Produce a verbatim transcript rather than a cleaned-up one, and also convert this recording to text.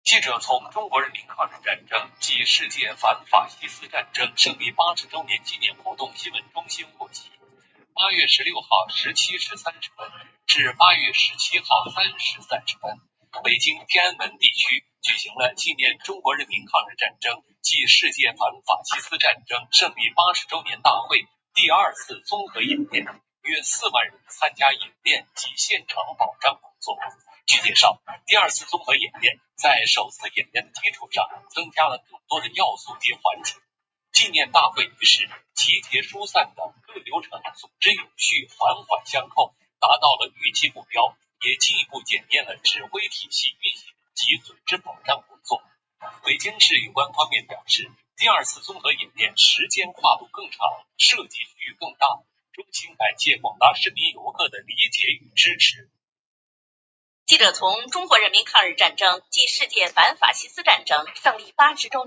记者从中国人民抗日战争及世界反法西斯战争胜利八十周年纪念活动新闻中心获悉，八月十六号十七时三十分至八月十七号三时三十分，北京天安门地区举行了纪念中国人民抗日战争暨世界反法西斯战争胜利八十周年大会第二次综合演练，约四万人参加演练及现场保障工作。据介绍，第二次综合演练在首次演练的基础上增加了更多的要素及环节。纪念大会于是集结疏散的各流程组织有序，环环相扣，达到了预期目标，也进一步检验了指挥体系运行及组织保障工作。北京市有关方面表示，第二次综合演练时间跨度更长，涉及区域更大，衷心感谢广大市民游客的理解与支持。 记者从中国人民抗日战争暨世界反法西斯战争胜利八十周